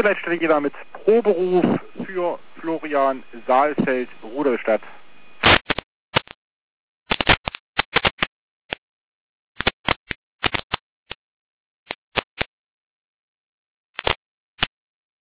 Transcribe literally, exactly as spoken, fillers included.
Vierleitstelle jeder mit Proberuf für Florian Saalfeld, Rudolstadt.